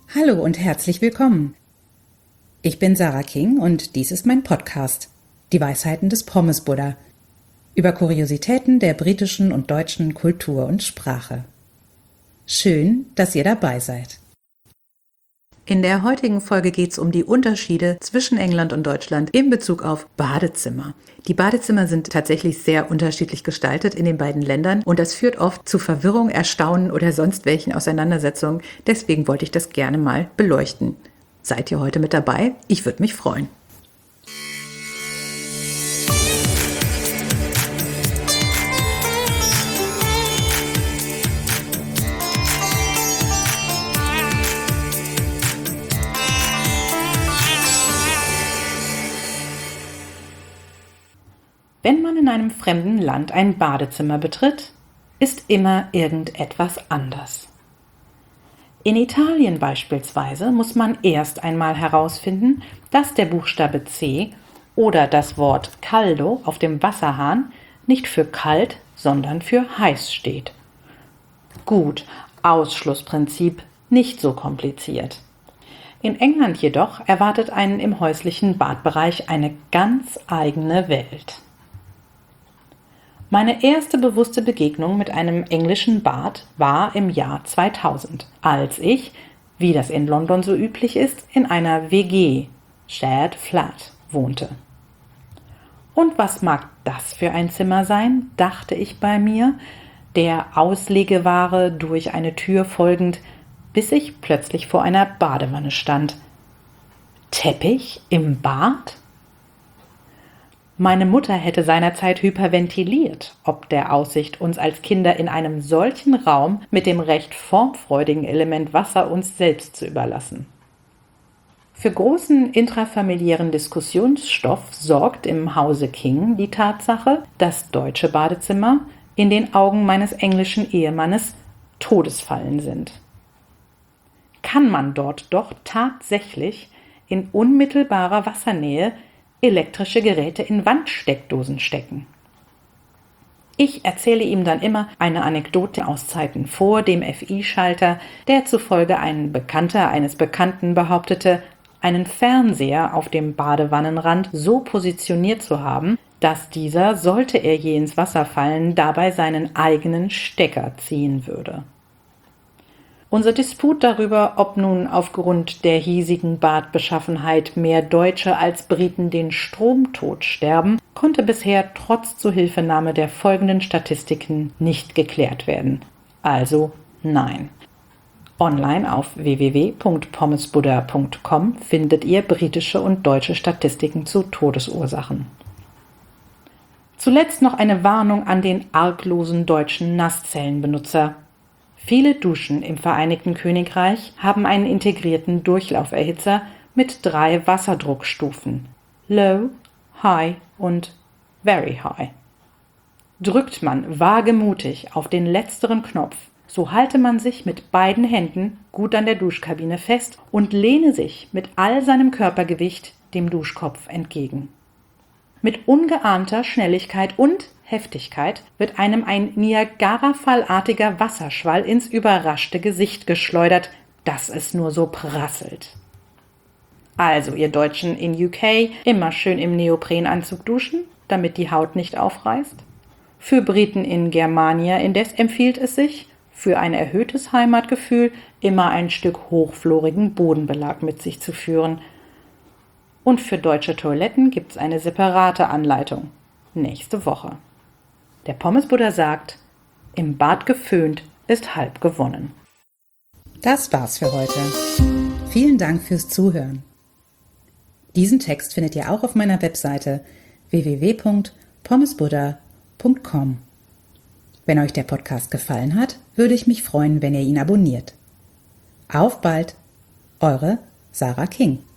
Hallo und herzlich willkommen. Ich bin Sarah King und dies ist mein Podcast, die Weisheiten des Pommes-Buddha, über Kuriositäten der britischen und deutschen Kultur und Sprache. Schön, dass ihr dabei seid. In der heutigen Folge geht es um die Unterschiede zwischen England und Deutschland in Bezug auf Badezimmer. Die Badezimmer sind tatsächlich sehr unterschiedlich gestaltet in den beiden Ländern und das führt oft zu Verwirrung, Erstaunen oder sonst welchen Auseinandersetzungen. Deswegen wollte ich das gerne mal beleuchten. Seid ihr heute mit dabei? Ich würde mich freuen. Wenn man in einem fremden Land ein Badezimmer betritt, ist immer irgendetwas anders. In Italien beispielsweise muss man erst einmal herausfinden, dass der Buchstabe C oder das Wort caldo auf dem Wasserhahn nicht für kalt, sondern für heiß steht. Gut, Ausschlussprinzip nicht so kompliziert. In England jedoch erwartet einen im häuslichen Badbereich eine ganz eigene Welt. Meine erste bewusste Begegnung mit einem englischen Bad war im Jahr 2000, als ich, wie das in London so üblich ist, in einer WG, Shared Flat, wohnte. Und was mag das für ein Zimmer sein, dachte ich bei mir, der Auslegeware durch eine Tür folgend, bis ich plötzlich vor einer Badewanne stand. Teppich im Bad? Meine Mutter hätte seinerzeit hyperventiliert, ob der Aussicht, uns als Kinder in einem solchen Raum mit dem recht formfreudigen Element Wasser uns selbst zu überlassen. Für großen intrafamiliären Diskussionsstoff sorgt im Hause King die Tatsache, dass deutsche Badezimmer in den Augen meines englischen Ehemannes Todesfallen sind. Kann man dort doch tatsächlich in unmittelbarer Wassernähe elektrische Geräte in Wandsteckdosen stecken? Ich erzähle ihm dann immer eine Anekdote aus Zeiten vor dem FI-Schalter, der zufolge ein Bekannter eines Bekannten behauptete, einen Fernseher auf dem Badewannenrand so positioniert zu haben, dass dieser, sollte er je ins Wasser fallen, dabei seinen eigenen Stecker ziehen würde. Unser Disput darüber, ob nun aufgrund der hiesigen Badbeschaffenheit mehr Deutsche als Briten den Stromtod sterben, konnte bisher trotz Zuhilfenahme der folgenden Statistiken nicht geklärt werden. Also nein. Online auf www.pommesbuddha.com findet ihr britische und deutsche Statistiken zu Todesursachen. Zuletzt noch eine Warnung an den arglosen deutschen Nasszellenbenutzer. Viele Duschen im Vereinigten Königreich haben einen integrierten Durchlauferhitzer mit 3 Wasserdruckstufen: Low, High und Very High. Drückt man wagemutig auf den letzteren Knopf, so halte man sich mit beiden Händen gut an der Duschkabine fest und lehne sich mit all seinem Körpergewicht dem Duschkopf entgegen. Mit ungeahnter Schnelligkeit und Heftigkeit wird einem ein Niagarafallartiger Wasserschwall ins überraschte Gesicht geschleudert, dass es nur so prasselt. Also, ihr Deutschen in UK, immer schön im Neoprenanzug duschen, damit die Haut nicht aufreißt. Für Briten in Germania indes empfiehlt es sich, für ein erhöhtes Heimatgefühl immer ein Stück hochflorigen Bodenbelag mit sich zu führen. Und für deutsche Toiletten gibt's eine separate Anleitung. Nächste Woche. Der Pommes-Buddha sagt, im Bad geföhnt ist halb gewonnen. Das war's für heute. Vielen Dank fürs Zuhören. Diesen Text findet ihr auch auf meiner Webseite www.pommesbuddha.com. Wenn euch der Podcast gefallen hat, würde ich mich freuen, wenn ihr ihn abonniert. Auf bald, eure Sarah King.